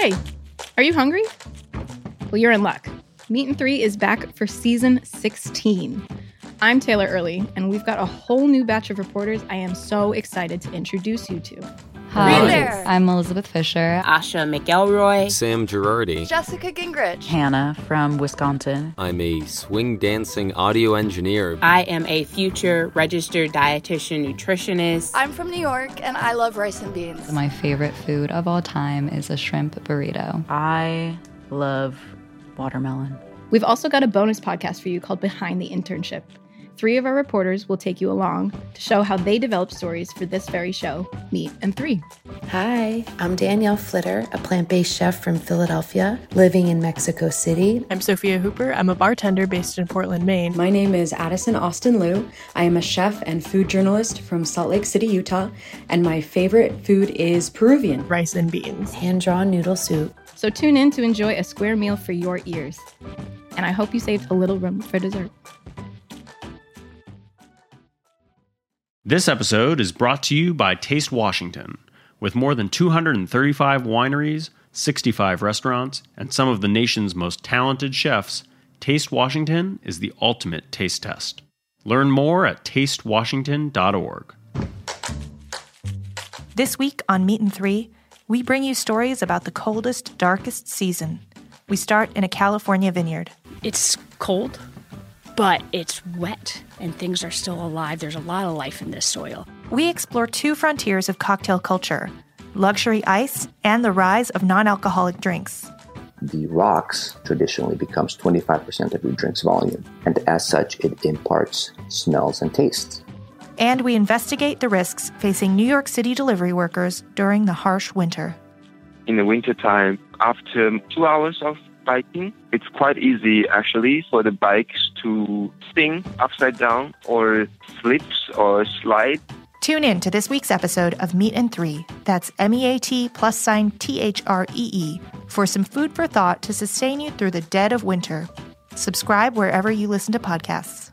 Hey, are you hungry? Well, you're in luck. Meat and Three is back for season 16. I'm Taylor Early, and we've got a whole new batch of reporters I am so excited to introduce you to. Hi, there. I'm Elizabeth Fisher. Asha McElroy. Sam Girardi. Jessica Gingrich. Hannah from Wisconsin. I'm a swing dancing audio engineer. I am a future registered dietitian nutritionist. I'm from New York, and I love rice and beans. My favorite food of all time is a shrimp burrito. I love watermelon. We've also got a bonus podcast for you called Behind the Internship. 3 of our reporters will take you along to show how they developed stories for this very show, Meat and Three. Hi, I'm Danielle Flitter, a plant-based chef from Philadelphia, living in Mexico City. I'm Sophia Hooper. I'm a bartender based in Portland, Maine. My name is Addison Austin Liu. I am a chef and food journalist from Salt Lake City, Utah, and my favorite food is Peruvian. Rice and beans. Hand-drawn noodle soup. So tune in to enjoy a square meal for your ears. And I hope you saved a little room for dessert. This episode is brought to you by Taste Washington. With more than 235 wineries, 65 restaurants, and some of the nation's most talented chefs, Taste Washington is the ultimate taste test. Learn more at tastewashington.org. This week on Meat and Three, we bring you stories about the coldest, darkest season. We start in a California vineyard. It's cold, but it's wet, and things are still alive. There's a lot of life in this soil. We explore 2 frontiers of cocktail culture, luxury ice and the rise of non-alcoholic drinks. The rocks traditionally becomes 25% of your drink's volume, and as such, it imparts smells and tastes. And we investigate the risks facing New York City delivery workers during the harsh winter. In the wintertime, after 2 hours of biking, it's quite easy actually for the bikes to spin upside down or slips or slide. Tune in to this week's episode of Meat and Three, that's MEAT+THREE, for some food for thought to sustain you through the dead of winter. Subscribe wherever you listen to podcasts.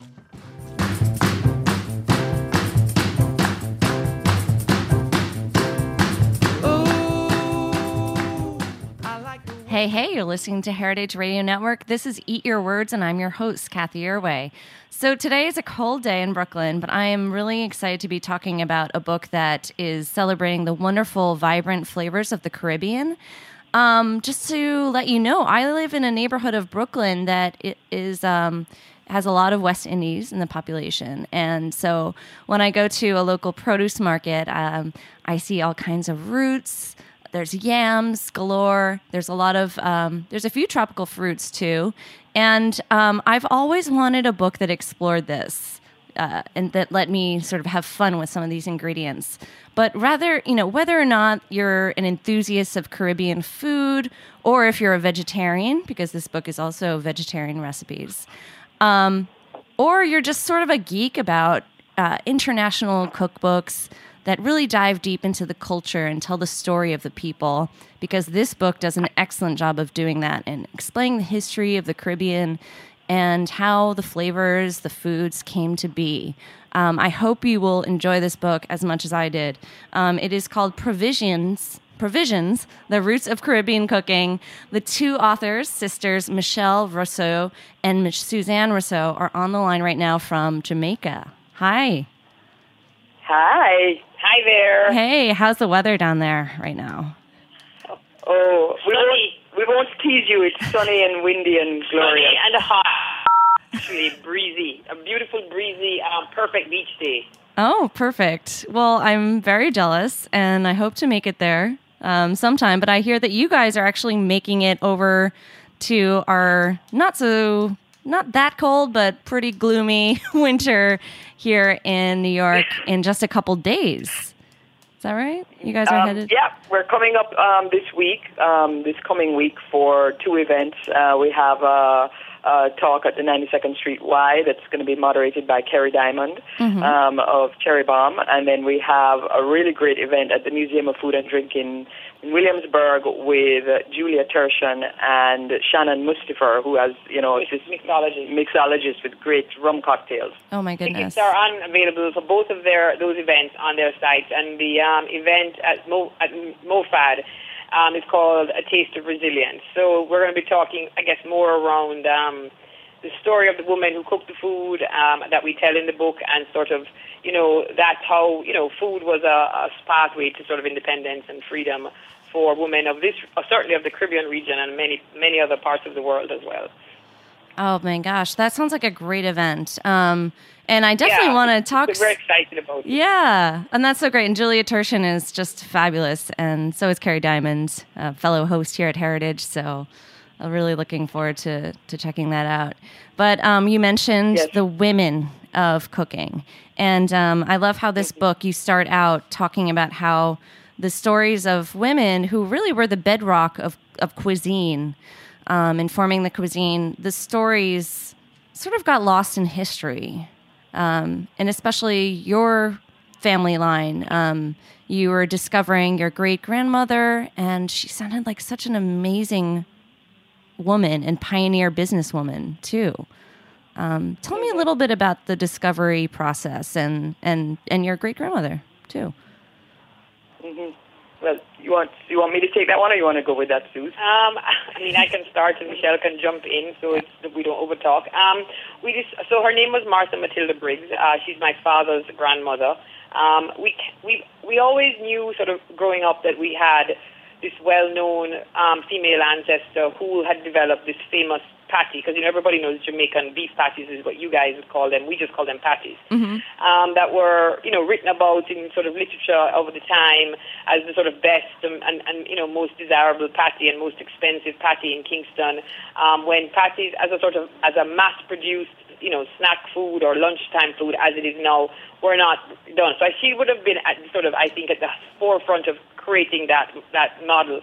Hey, you're listening to Heritage Radio Network. This is Eat Your Words, and I'm your host, Kathy Irway. So today is a cold day in Brooklyn, but I am really excited to be talking about a book that is celebrating the wonderful, vibrant flavors of the Caribbean. Just to let you know, I live in a neighborhood of Brooklyn that has a lot of West Indies in the population. And so when I go to a local produce market, I see all kinds of roots. There's yams galore. There's a few tropical fruits too. And I've always wanted a book that explored this and that let me sort of have fun with some of these ingredients. But rather, whether or not you're an enthusiast of Caribbean food or if you're a vegetarian, because this book is also vegetarian recipes, or you're just sort of a geek about international cookbooks that really dive deep into the culture and tell the story of the people, because this book does an excellent job of doing that and explaining the history of the Caribbean and how the flavors, the foods came to be. I hope you will enjoy this book as much as I did. It is called Provisions, The Roots of Caribbean Cooking. The 2 authors, sisters Michelle Rousseau and Suzanne Rousseau, are on the line right now from Jamaica. Hi. Hi. Hi there. Hey, how's the weather down there right now? Oh, we won't tease you. It's sunny and windy and glorious. Sunny and hot. Actually, breezy. A beautiful, breezy, perfect beach day. Oh, perfect. Well, I'm very jealous, and I hope to make it there sometime. But I hear that you guys are actually making it over to our not that cold, but pretty gloomy winter here in New York in just a couple days. Is that right? You guys are headed? Yeah, we're coming up this coming week for 2 events. We have a talk at the 92nd Street Y that's going to be moderated by Kerry Diamond of Cherry Bomb. And then we have a really great event at the Museum of Food and Drink in Williamsburg with Julia Tershan and Shannon Mustafa, who has, this mixologist with great rum cocktails. Oh, my goodness. Tickets are unavailable for both of those events on their sites. And the event at MoFad is called A Taste of Resilience. So we're going to be talking, I guess, more around the story of the woman who cooked the food that we tell in the book, and sort of, that's how, food was a pathway to sort of independence and freedom for women of this, certainly of the Caribbean region and many other parts of the world as well. Oh my gosh, that sounds like a great event. And I definitely want to talk. We're very excited about it. Yeah, and that's so great. And Julia Turshen is just fabulous, and so is Kerry Diamond, a fellow host here at Heritage. So I'm really looking forward to checking that out. But you mentioned the women of cooking, and I love how this book, you start out talking about how the stories of women who really were the bedrock of cuisine, informing the cuisine, the stories sort of got lost in history. And especially your family line, you were discovering your great-grandmother, and she sounded like such an amazing woman and pioneer businesswoman, too. Tell me a little bit about the discovery process and your great-grandmother, too. Mm-hmm. Well, you want me to take that one, or you want to go with that, Suze? I can start, and Michelle can jump in, so we don't overtalk. So her name was Martha Matilda Briggs. She's my father's grandmother. We always knew, sort of growing up, that we had this well-known female ancestor who had developed this famous patty, because everybody knows Jamaican beef patties is what you guys would call them. We just call them patties. Mm-hmm. That were written about in sort of literature over the time as the sort of best and most desirable patty and most expensive patty in Kingston. When patties as a mass-produced snack food or lunchtime food as it is now were not done. So she would have been at the forefront of creating that model.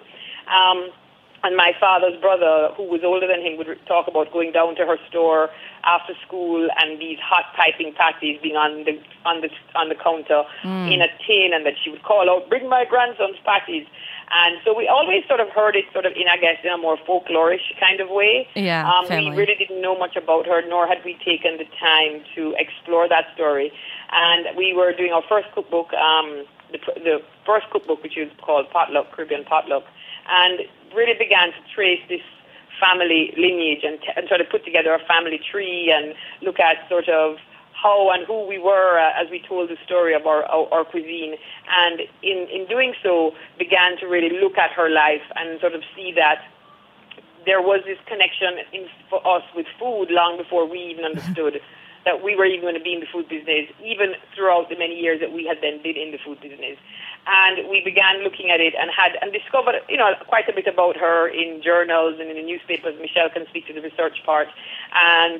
And my father's brother, who was older than him, would talk about going down to her store after school and these hot piping patties being on the counter in a tin, and that she would call out, "Bring my grandson's patties." And so we always sort of heard it sort of in a more folklorish kind of way. Yeah, we really didn't know much about her, nor had we taken the time to explore that story. And we were doing our first cookbook, the first cookbook, which is called Potluck, Caribbean Potluck, and really began to trace this family lineage and try to put together a family tree and look at sort of how and who we were as we told the story of our cuisine. And in doing so, began to really look at her life and sort of see that there was this connection for us with food long before we even understood that we were even going to be in the food business, even throughout the many years that we had then been in the food business. And we began looking at it and discovered, quite a bit about her in journals and in the newspapers. Michelle can speak to the research part. And,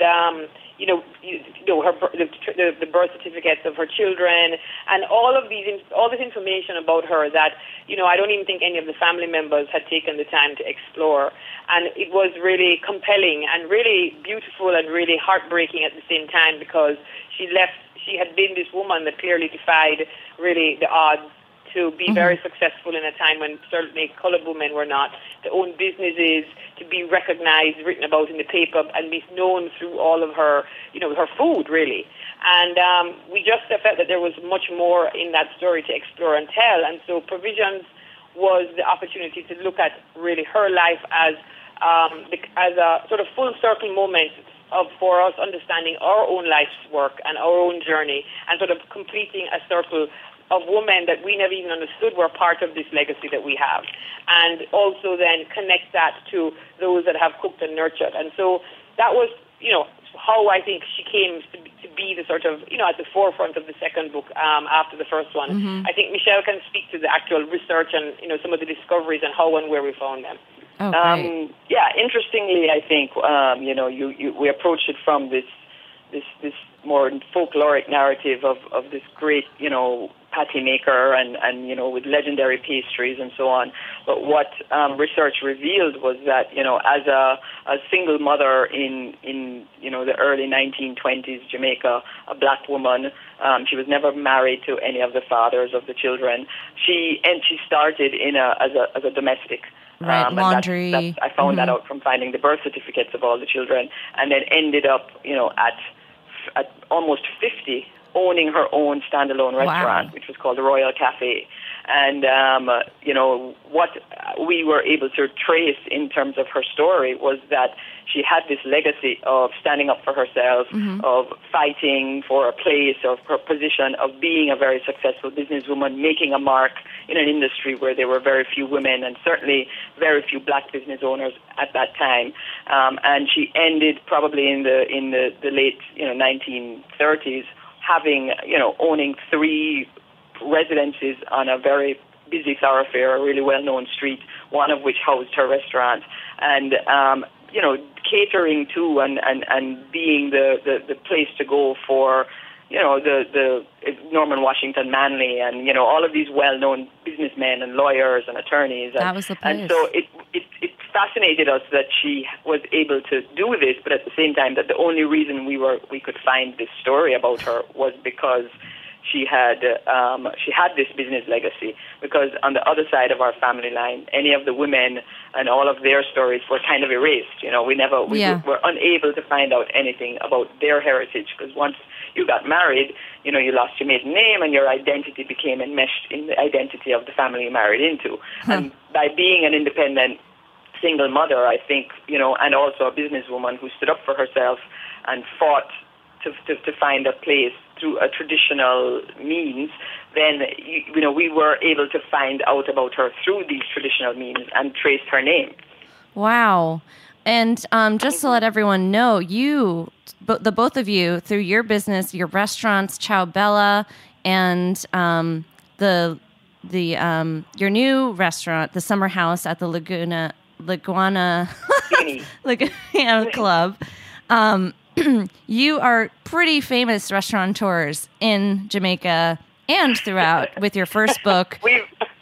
the birth certificates of her children and all this information about her that, I don't even think any of the family members had taken the time to explore. And it was really compelling and really beautiful and really heartbreaking at the same time, because she had been this woman that clearly defied really the odds to be very successful in a time when certainly colored women were not, to own businesses, to be recognized, written about in the paper, and be known through all of her, her food, really. And we just felt that there was much more in that story to explore and tell. And so Provisions was the opportunity to look at really her life as a sort of full circle moment for us understanding our own life's work and our own journey, and sort of completing a circle of women that we never even understood were part of this legacy that we have, and also then connect that to those that have cooked and nurtured. And so that was, how I think she came to be the sort of, at the forefront of the second book after the first one. Mm-hmm. I think Michelle can speak to the actual research and, some of the discoveries and how and where we found them. Oh, interestingly, I think, we approached it from this more folkloric narrative of this great, patty maker and with legendary pastries and so on. But what research revealed was that, as a single mother in the early 1920s Jamaica, a black woman, she was never married to any of the fathers of the children. She started as a domestic. Right, laundry. I found that out from finding the birth certificates of all the children, and then ended up, at almost 50 owning her own standalone restaurant, Wow. which was called the Royal Cafe. And, what we were able to trace in terms of her story was that she had this legacy of standing up for herself, of fighting for a place, of her position, of being a very successful businesswoman, making a mark in an industry where there were very few women and certainly very few black business owners at that time. And she ended probably in the late 1930s having owning 3 residences on a very busy thoroughfare, a really well-known street, one of which housed her restaurant, and catering to and being the place to go for the Norman Washington Manley and all of these well-known businessmen and lawyers and attorneys. That was the place. And so it fascinated us that she was able to do this, but at the same time that the only reason we could find this story about her was because she had this business legacy, because on the other side of our family line, any of the women and all of their stories were kind of erased. We were unable to find out anything about their heritage, because once you got married, you lost your maiden name and your identity became enmeshed in the identity of the family you married into. And by being an independent single mother, I think, and also a businesswoman who stood up for herself and fought to find a place through a traditional means, then we were able to find out about her through these traditional means and traced her name. Wow. And just to let everyone know, the both of you, through your business, your restaurants, Ciao Bella, and your new restaurant, the Summer House at the Laguna Club, you are pretty famous restaurateurs in Jamaica and throughout with your first book. We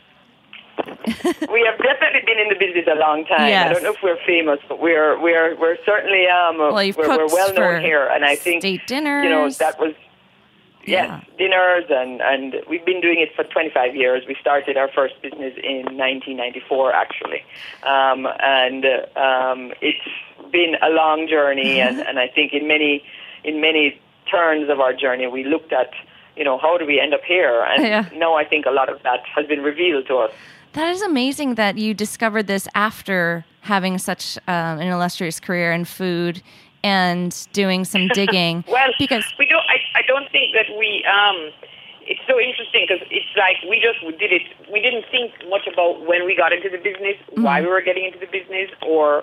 have definitely been in the business a long time. Yes. I don't know if we're famous, but we're certainly we're well known here, and I think state dinners. That was dinners, and we've been doing it for 25 years. We started our first business in 1994, actually, and it's been a long journey, and I think in many turns of our journey, we looked at how do we end up here, and now I think a lot of that has been revealed to us. That is amazing that you discovered this after having such an illustrious career in food and doing some digging. Well, because we don't. I don't think that we. It's so interesting because it's like we just did it. We didn't think much about when we got into the business, why we were getting into the business, or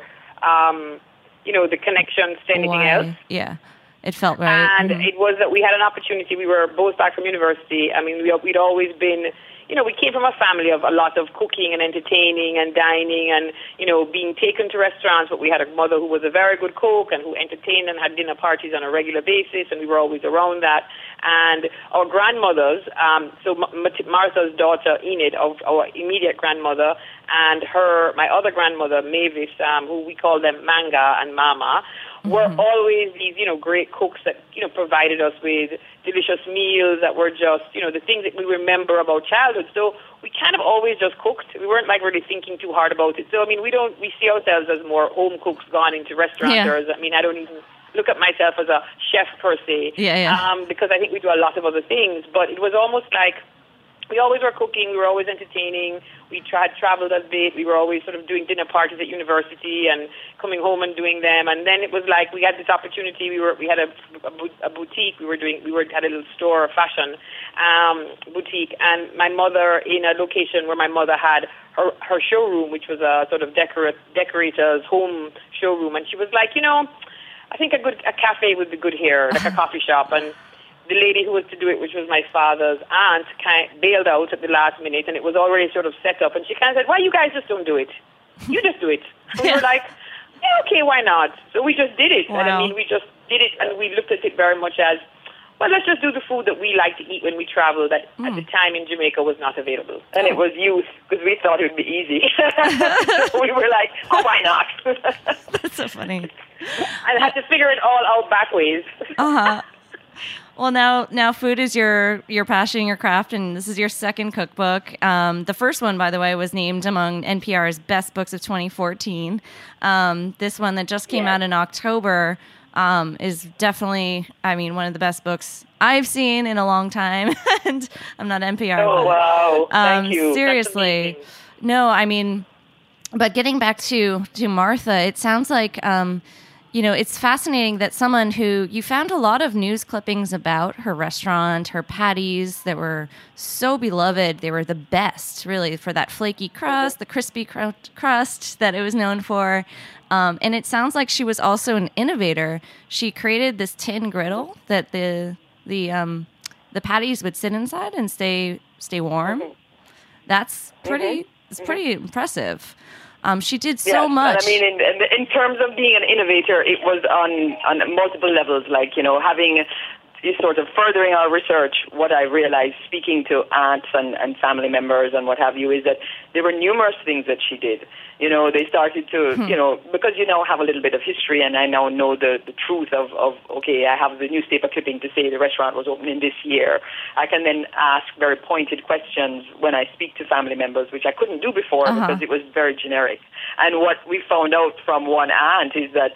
the connections to anything else. Yeah, it felt right. And it was that we had an opportunity. We were both back from university. I mean, we'd always been. We came from a family of a lot of cooking and entertaining and dining and, being taken to restaurants. But we had a mother who was a very good cook and who entertained and had dinner parties on a regular basis, and we were always around that. And our grandmothers, so Martha's daughter, Enid, our immediate grandmother, and my other grandmother, Mavis, who we call them Manga and Mama, were always these, great cooks that, provided us with delicious meals that were just, the things that we remember about childhood. So we kind of always just cooked. We weren't really thinking too hard about it. So, we see ourselves as more home cooks gone into restaurateurs. Yeah. I don't even look at myself as a chef per se. Because I think we do a lot of other things. But it was almost like we always were cooking, we were always entertaining, we traveled a bit, we were always sort of doing dinner parties at university and coming home and doing them. And then it was like we had this opportunity. We had a boutique. Had a little store, a fashion boutique, and my mother in a location where my mother had her showroom, which was a sort of decorator's home showroom, and she was like, I think a cafe would be good here, like a coffee shop. And the lady who was to do it, which was my father's aunt, kind of bailed out at the last minute, and it was already sort of set up. And she kind of said, "Why you guys just don't do it? You just do it." And we were like, "Yeah, okay, why not?" So we just did it. Wow. And we just did it, and we looked at it very much as, well, let's just do the food that we like to eat when we travel that at the time in Jamaica was not available. And it was youth, because we thought it would be easy. So we were like, oh, why not? That's so funny. I had to figure it all out back ways. Well, now food is your passion, your craft, and this is your second cookbook. The first one, by the way, was named among NPR's best books of 2014. This one that just came out in October is definitely, I mean, one of the best books I've seen in a long time. And I'm not NPR. Oh, wow. Thank you. Seriously. No, I mean, but getting back to Martha, it sounds like, it's fascinating that someone who you found a lot of news clippings about her restaurant, her patties that were so beloved. They were the best, really, for that flaky crust, the crispy crust that it was known for. And it sounds like she was also an innovator. She created this tin griddle that the patties would sit inside and stay warm. That's pretty. It's pretty impressive. She did so much. I mean, in terms of being an innovator, it was on multiple levels. Like, having sort of furdering our research, what I realized speaking to aunts and family members and what have you is that there were numerous things that she did. They started to, because you now have a little bit of history and I now know the truth of, okay, I have the newspaper clipping to say the restaurant was opening this year. I can then ask very pointed questions when I speak to family members, which I couldn't do before because it was very generic. And what we found out from one aunt is that,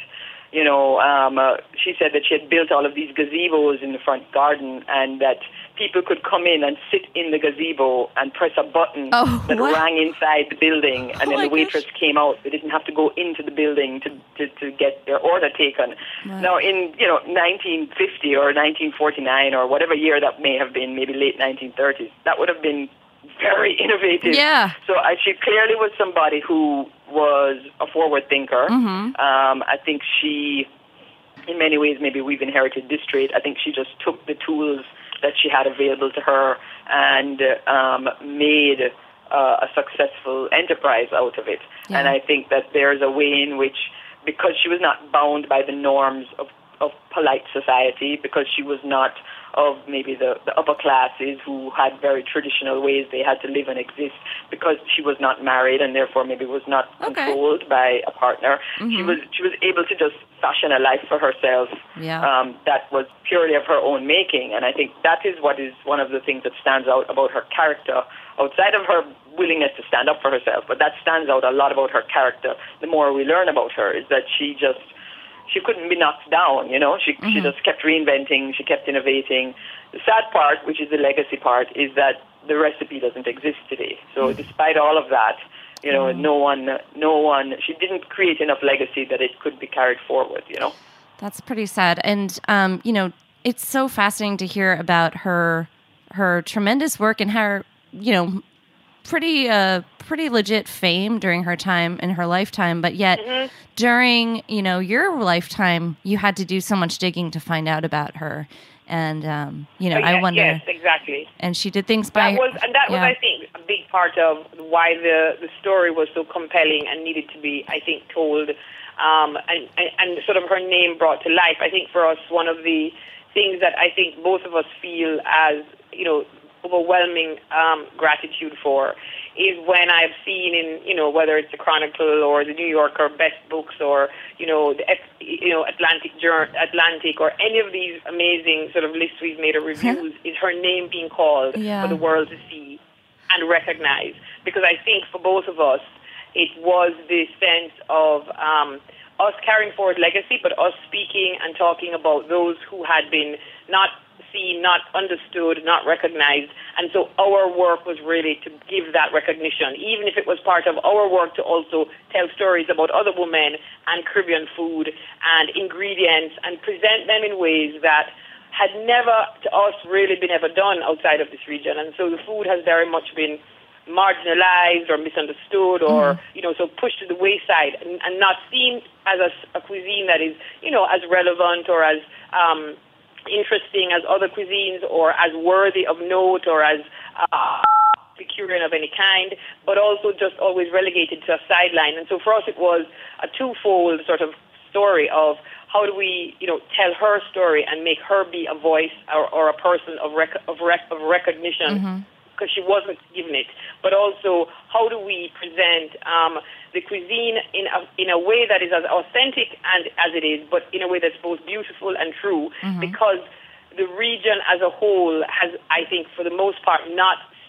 she said that she had built all of these gazebos in the front garden and that people could come in and sit in the gazebo and press a button that rang inside the building, and then the waitress came out. They didn't have to go into the building to get their order taken. Right. Now, in 1950 or 1949 or whatever year that may have been, maybe late 1930s, that would have been very innovative. Yeah. So she clearly was somebody who was a forward thinker. I think she, in many ways, maybe we've inherited this trait. I think she just took the tools that she had available to her and made a successful enterprise out of it. Yeah. And I think that there's a way in which, because she was not bound by the norms of polite society, because she was not of maybe the upper classes who had very traditional ways they had to live and exist, because she was not married and therefore maybe was not controlled by a partner. She was able to just fashion a life for herself that was purely of her own making. And I think that is what is one of the things that stands out about her character, outside of her willingness to stand up for herself. But that stands out a lot about her character. The more we learn about her is that she couldn't be knocked down, She just kept reinventing, she kept innovating. The sad part, which is the legacy part, is that the recipe doesn't exist today. So despite all of that, no one, she didn't create enough legacy that it could be carried forward, That's pretty sad. And, it's so fascinating to hear about her tremendous work and her, pretty legit fame during her time in her lifetime, but yet during your lifetime you had to do so much digging to find out about her, and I wonder. Yes, exactly. And she did things that was I think a big part of why the story was so compelling and needed to be, I think, told, and sort of her name brought to life. I think for us, one of the things that I think both of us feel as overwhelming gratitude for is when I've seen in, whether it's the Chronicle or the New Yorker best books or, the Atlantic or any of these amazing sort of lists we've made or reviews, is her name being called for the world to see and recognize. Because I think for both of us, it was this sense of us carrying forward legacy, but us speaking and talking about those who had been not seen, not understood, not recognized. And so our work was really to give that recognition, even if it was part of our work to also tell stories about other women and Caribbean food and ingredients and present them in ways that had never, to us, really been ever done outside of this region. And so the food has very much been marginalized or misunderstood or, so pushed to the wayside and not seen as a cuisine that is, as relevant or as interesting as other cuisines or as worthy of note or as Epicurean of any kind, but also just always relegated to a sideline. And so for us it was a twofold sort of story of how do we, tell her story and make her be a voice or a person of recognition because she wasn't given it, but also how do we present the cuisine in a way that is as authentic and as it is, but in a way that's both beautiful and true, because the region as a whole has, I think, for the most part, not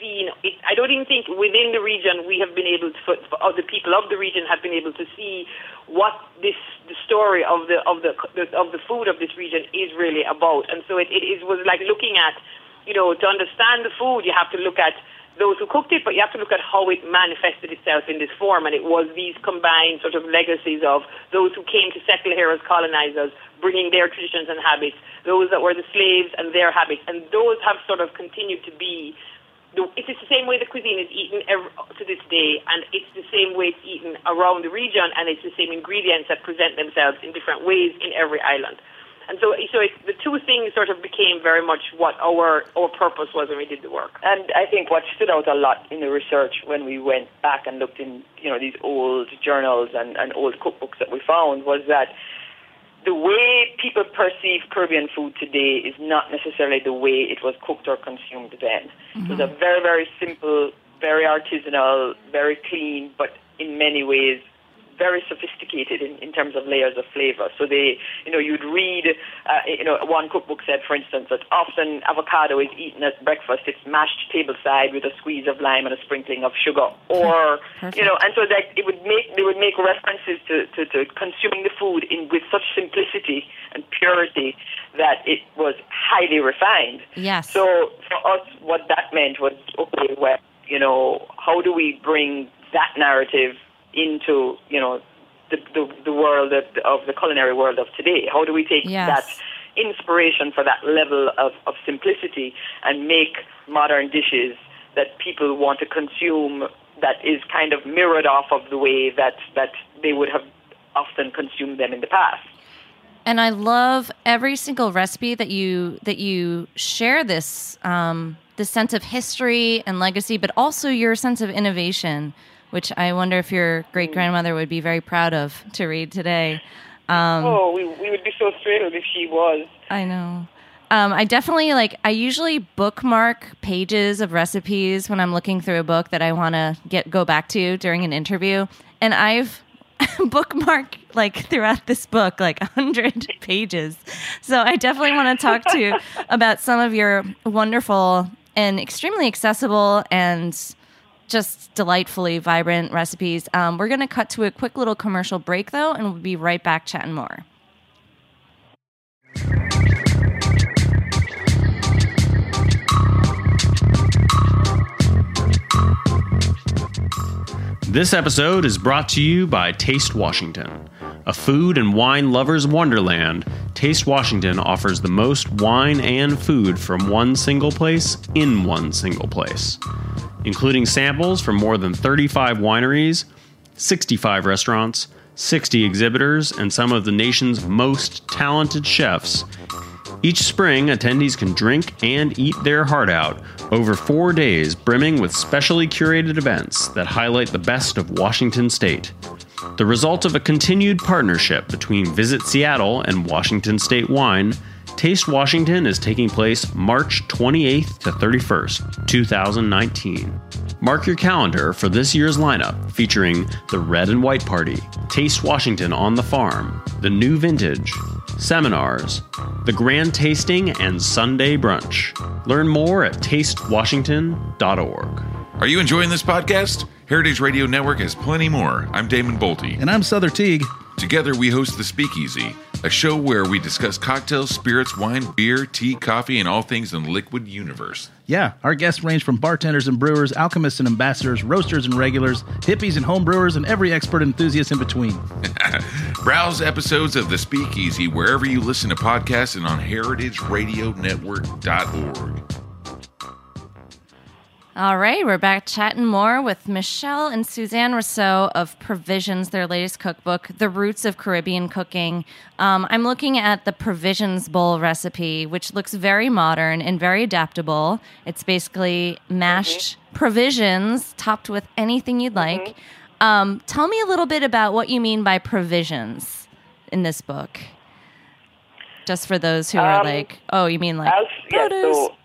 seen it. I don't even think within the region we have been able to, or the people of the region have been able to see what the story of the food of this region is really about. And so it was like looking at, to understand the food, you have to look at those who cooked it, but you have to look at how it manifested itself in this form. And it was these combined sort of legacies of those who came to settle here as colonizers, bringing their traditions and habits, those that were the slaves and their habits. And those have sort of continued to be, it's the same way the cuisine is eaten to this day, and it's the same way it's eaten around the region, and it's the same ingredients that present themselves in different ways in every island. And so the two things sort of became very much what our purpose was when we did the work. And I think what stood out a lot in the research when we went back and looked in, these old journals and old cookbooks that we found was that the way people perceive Caribbean food today is not necessarily the way it was cooked or consumed then. Mm-hmm. It was a very, very simple, very artisanal, very clean, but in many ways very sophisticated in terms of layers of flavor. So you'd read, one cookbook said, for instance, that often avocado is eaten at breakfast. It's mashed tableside with a squeeze of lime and a sprinkling of sugar. Or, and so that they would make references to consuming the food with such simplicity and purity that it was highly refined. Yes. So for us, what that meant was, okay, well, how do we bring that narrative into, the world of the culinary world of today? How do we take that inspiration for that level of simplicity and make modern dishes that people want to consume that is kind of mirrored off of the way that they would have often consumed them in the past? And I love every single recipe that you share this sense of history and legacy, but also your sense of innovation, which I wonder if your great-grandmother would be very proud of to read today. We would be so thrilled if she was. I know. I definitely, I usually bookmark pages of recipes when I'm looking through a book that I want to go back to during an interview. And I've bookmarked, throughout this book, 100 pages. So I definitely want to talk to you about some of your wonderful and extremely accessible and just delightfully vibrant recipes. We're going to cut to a quick little commercial break, though, and we'll be right back chatting more. This episode is brought to you by Taste Washington. A food and wine lover's wonderland, Taste Washington offers the most wine and food from one single place in one single place, including samples from more than 35 wineries, 65 restaurants, 60 exhibitors, and some of the nation's most talented chefs. Each spring, attendees can drink and eat their heart out over 4 days, brimming with specially curated events that highlight the best of Washington State. The result of a continued partnership between Visit Seattle and Washington State Wine, Taste Washington is taking place March 28th to 31st, 2019. Mark your calendar for this year's lineup featuring the Red and White Party, Taste Washington on the Farm, the New Vintage, seminars, the Grand Tasting, and Sunday Brunch. Learn more at tastewashington.org. Are you enjoying this podcast? Heritage Radio Network has plenty more. I'm Damon Bolte. And I'm Souther Teague. Together we host The Speakeasy, a show where we discuss cocktails, spirits, wine, beer, tea, coffee, and all things in the liquid universe. Yeah, our guests range from bartenders and brewers, alchemists and ambassadors, roasters and regulars, hippies and home brewers, and every expert enthusiast in between. Browse episodes of The Speakeasy wherever you listen to podcasts and on heritageradionetwork.org. All right, we're back chatting more with Michelle and Suzanne Rousseau of Provisions, their latest cookbook, The Roots of Caribbean Cooking. I'm looking at the Provisions Bowl recipe, which looks very modern and very adaptable. It's basically mashed provisions topped with anything you'd like. Tell me a little bit about what you mean by provisions in this book. Just for those who are you mean produce?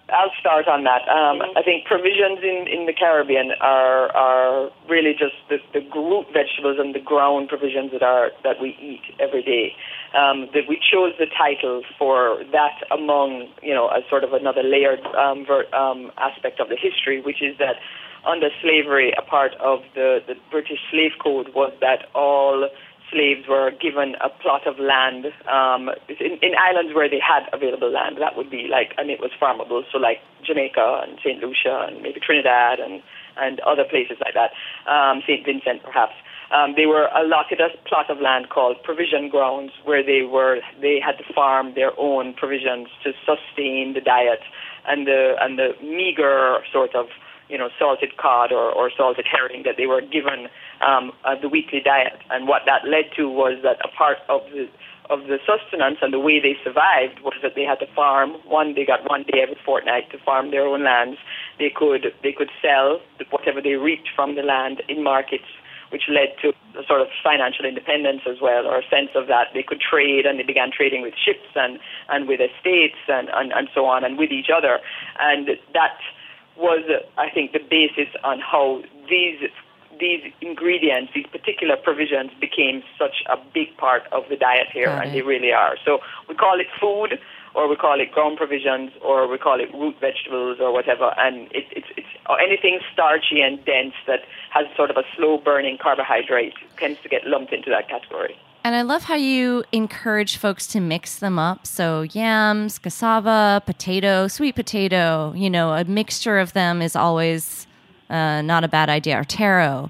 I'll start on that. I think provisions in the Caribbean are really just the root vegetables and the ground provisions that we eat every day. That we chose the title for that among, as sort of another layered aspect of the history, which is that under slavery, a part of the British slave code was that all slaves were given a plot of land in islands where they had available land. That would be and it was farmable, so like Jamaica and St. Lucia and maybe Trinidad and other places like that, St. Vincent perhaps. They were allotted a plot of land called provision grounds, where they had to farm their own provisions to sustain the diet and the meager sort of salted cod or salted herring that they were given the weekly diet. And what that led to was that a part of the sustenance and the way they survived was that they had to farm. They got 1 day every fortnight to farm their own lands. They could sell whatever they reaped from the land in markets, which led to a sort of financial independence as well, or a sense of that. They could trade, and they began trading with ships and with estates and so on, and with each other. And that was, I think, the basis on how these ingredients, these particular provisions, became such a big part of the diet here, and they really are. So we call it food, or we call it ground provisions, or we call it root vegetables, or whatever. And it's anything starchy and dense that has sort of a slow-burning carbohydrate tends to get lumped into that category. And I love how you encourage folks to mix them up. So yams, cassava, potato, sweet potato, a mixture of them is always not a bad idea. Or taro,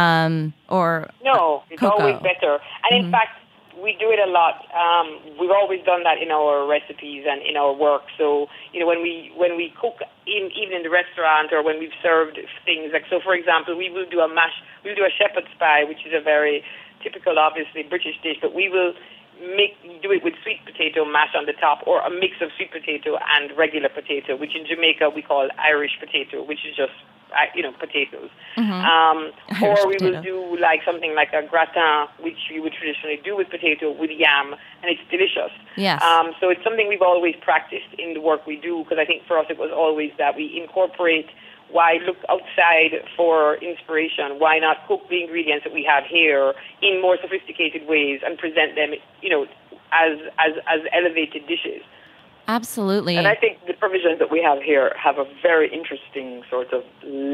or no, it's cocoa. Always better. And in fact, we do it a lot. We've always done that in our recipes and in our work. So, when we cook even in the restaurant, or when we've served things so for example, we will do a shepherd's pie, which is a very typical, obviously, British dish, but we will do it with sweet potato mash on the top, or a mix of sweet potato and regular potato, which in Jamaica we call Irish potato, which is just potatoes. Mm-hmm. Or we will do something like a gratin, which you would traditionally do with potato with yam, and it's delicious. Yes. So it's something we've always practiced in the work we do, because I think for us it was always that we incorporate. Why look outside for inspiration? Why not cook the ingredients that we have here in more sophisticated ways and present them, as elevated dishes? Absolutely. And I think the provisions that we have here have a very interesting sort of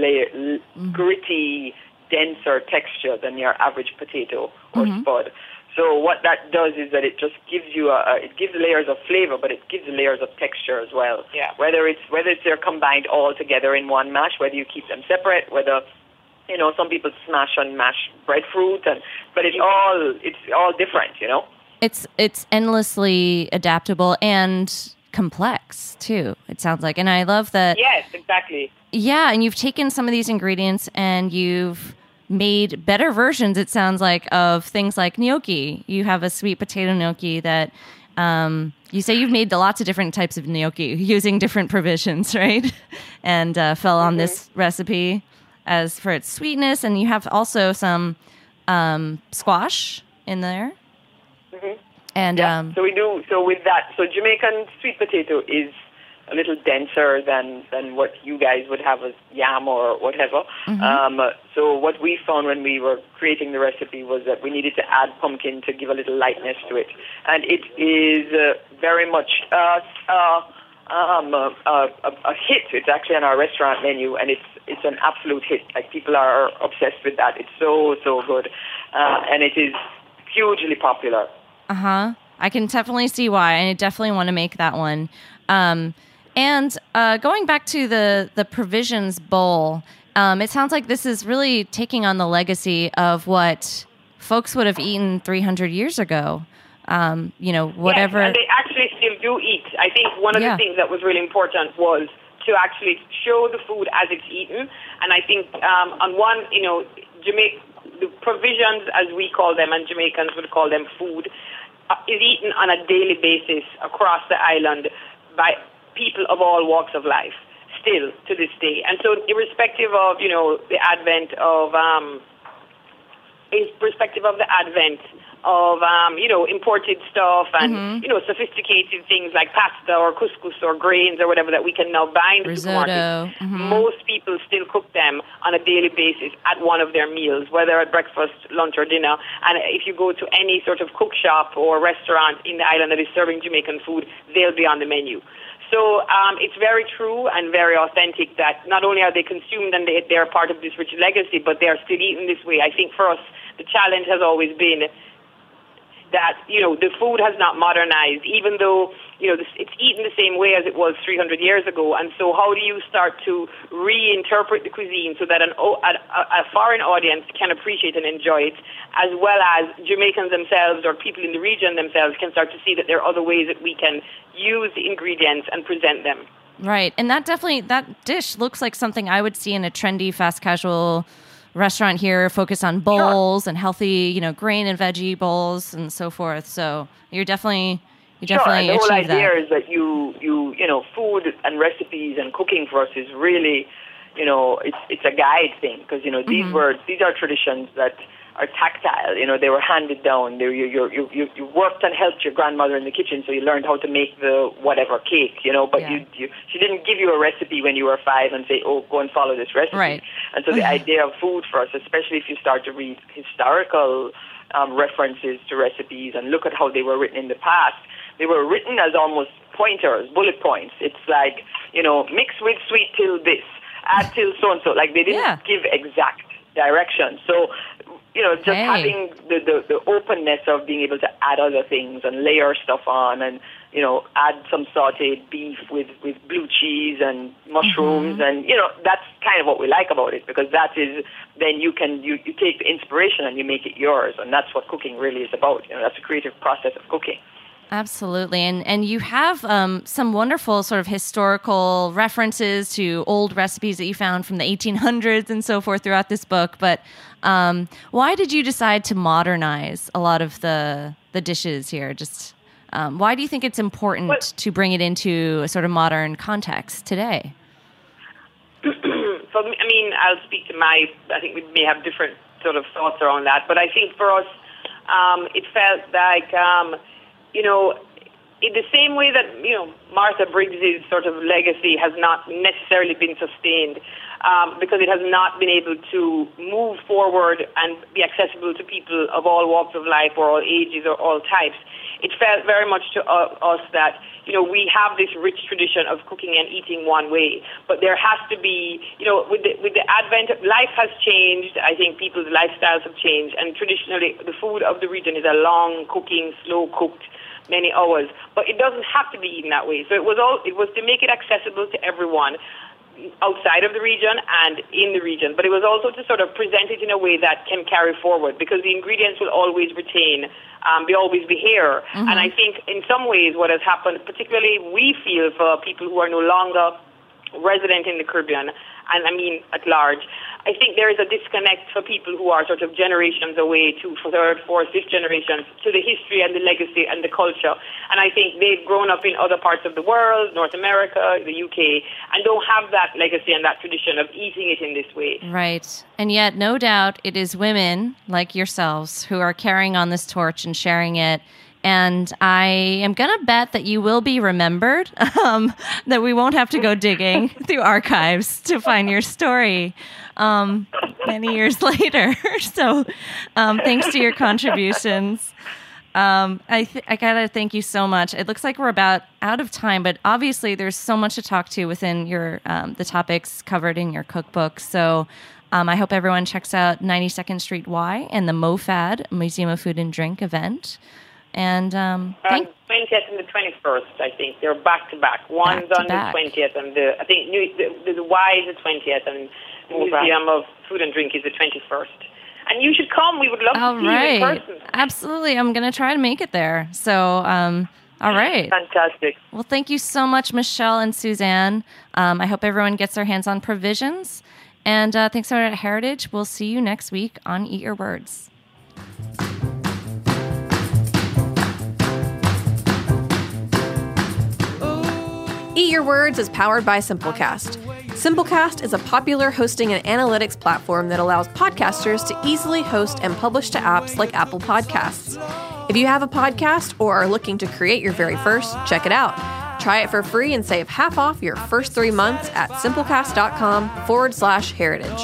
gritty, denser texture than your average potato or spud. So what that does is that it just gives you it gives layers of flavor, but it gives layers of texture as well. Yeah. Whether they're combined all together in one mash, whether you keep them separate, whether some people smash and mash breadfruit, but it's all different. It's endlessly adaptable and complex too. It sounds like, and I love that. Yes, exactly. Yeah, and you've taken some of these ingredients and you've made better versions, it sounds like, of things like gnocchi. You have a sweet potato gnocchi that you say you've made lots of different types of gnocchi using different provisions, right? And fell on this recipe as for its sweetness. And you have also some squash in there. Mm-hmm. And so we do. So with that, Jamaican sweet potato is a little denser than what you guys would have as yam or whatever. Mm-hmm. So what we found when we were creating the recipe was that we needed to add pumpkin to give a little lightness to it. And it is very much a hit. It's actually on our restaurant menu, and it's an absolute hit. Like, people are obsessed with that. It's so good. And it is hugely popular. Uh-huh. I can definitely see why. I definitely want to make that one. And going back to the provisions bowl, it sounds like this is really taking on the legacy of what folks would have eaten 300 years ago. Whatever. Yes, and they actually still do eat. I think one of the things that was really important was to actually show the food as it's eaten. And I think on one, the provisions, as we call them, and Jamaicans would call them food, is eaten on a daily basis across the island by people of all walks of life, still to this day. And so irrespective of, the advent of perspective of the advent of, imported stuff and, sophisticated things like pasta or couscous or grains or whatever that we can now buy in the supermarket. Most people still cook them on a daily basis at one of their meals, whether at breakfast, lunch, or dinner. And if you go to any sort of cook shop or restaurant in the island that is serving Jamaican food, they'll be on the menu. So it's very true and very authentic that not only are they consumed and they're part of this rich legacy, but they are still eaten this way. I think for us, the challenge has always been that, the food has not modernized, even though, it's eaten the same way as it was 300 years ago. And so how do you start to reinterpret the cuisine so that a foreign audience can appreciate and enjoy it, as well as Jamaicans themselves or people in the region themselves can start to see that there are other ways that we can use the ingredients and present them. Right. And that dish looks like something I would see in a trendy, fast casual restaurant here, focused on bowls and healthy, grain and veggie bowls and so forth. So you definitely and the whole idea is that you food and recipes and cooking for us is really, it's a guide thing because these are traditions that are tactile. They were handed down. You worked and helped your grandmother in the kitchen, so you learned how to make the whatever cake. But she didn't give you a recipe when you were 5 and say, "Oh, go and follow this recipe." Right. And so the idea of food for us, especially if you start to read historical references to recipes and look at how they were written in the past, they were written as almost pointers, bullet points. It's like, mix with sweet till this, add till so and so. Like they didn't give exact directions. So, just having the openness of being able to add other things and layer stuff on and, add some sauteed beef with blue cheese and mushrooms. And, that's kind of what we like about it, because that is, then you take the inspiration and you make it yours. And that's what cooking really is about. That's a creative process of cooking. Absolutely. And you have some wonderful sort of historical references to old recipes that you found from the 1800s and so forth throughout this book. But why did you decide to modernize a lot of the dishes here? Just why do you think it's important to bring it into a sort of modern context today? For me, I'll speak to I think we may have different sort of thoughts around that. But I think for us, it felt like... in the same way that, Martha Briggs's sort of legacy has not necessarily been sustained because it has not been able to move forward and be accessible to people of all walks of life or all ages or all types. It felt very much to us that, we have this rich tradition of cooking and eating one way, but there has to be, with the advent of life has changed. I think people's lifestyles have changed, and traditionally the food of the region is a long cooking, slow cooked, many hours, but it doesn't have to be eaten that way. So it was to make it accessible to everyone outside of the region and in the region, but it was also to sort of present it in a way that can carry forward, because the ingredients will always retain, always be here. And I think in some ways what has happened, particularly we feel for people who are no longer resident in the Caribbean, and I mean at large, I think there is a disconnect for people who are sort of generations away, to third, fourth, fifth generations, to the history and the legacy and the culture. And I think they've grown up in other parts of the world, North America, the UK, and don't have that legacy and that tradition of eating it in this way. Right. And yet, no doubt, it is women like yourselves who are carrying on this torch and sharing it. And I am going to bet that you will be remembered, that we won't have to go digging through archives to find your story many years later. So thanks to your contributions. I got to thank you so much. It looks like we're about out of time, but obviously there's so much to talk to within your the topics covered in your cookbook. So I hope everyone checks out 92nd Street Y and the MoFad, Museum of Food and Drink event. And 20th and the 21st, I think they're back to back. One's on the 20th, and I think the Y is the 20th, and the Museum of Food and Drink is the 21st. And you should come. We would love to see you in person. Absolutely, I'm going to try to make it there. So, all right, fantastic. Well, thank you so much, Michelle and Suzanne. I hope everyone gets their hands on provisions. And thanks for at Heritage. We'll see you next week on Eat Your Words. Eat Your Words is powered by Simplecast. Simplecast is a popular hosting and analytics platform that allows podcasters to easily host and publish to apps like Apple Podcasts. If you have a podcast or are looking to create your very first, check it out. Try it for free and save half off your first 3 months at simplecast.com/heritage.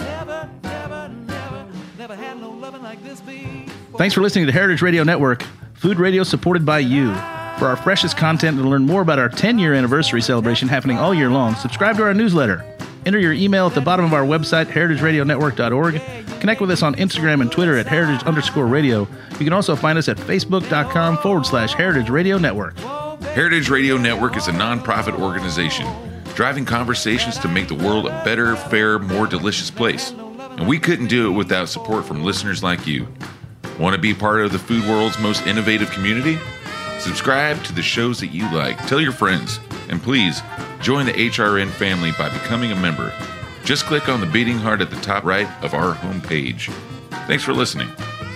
Thanks for listening to the Heritage Radio Network, food radio supported by you. For our freshest content and to learn more about our 10-year anniversary celebration happening all year long, subscribe to our newsletter. Enter your email at the bottom of our website, heritageradionetwork.org. Connect with us on Instagram and Twitter at heritage_radio. You can also find us at facebook.com/Heritage Radio Network. Heritage Radio Network is a nonprofit organization driving conversations to make the world a better, fairer, more delicious place. And we couldn't do it without support from listeners like you. Want to be part of the food world's most innovative community? Subscribe to the shows that you like. Tell your friends. And please, join the HRN family by becoming a member. Just click on the beating heart at the top right of our homepage. Thanks for listening.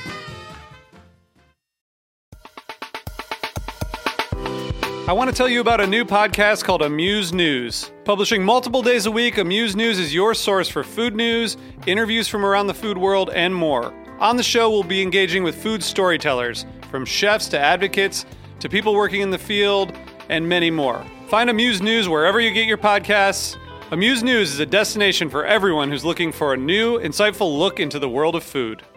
I want to tell you about a new podcast called Amuse News. Publishing multiple days a week, Amuse News is your source for food news, interviews from around the food world, and more. On the show, we'll be engaging with food storytellers, from chefs to advocates to people working in the field, and many more. Find Amuse News wherever you get your podcasts. Amuse News is a destination for everyone who's looking for a new, insightful look into the world of food.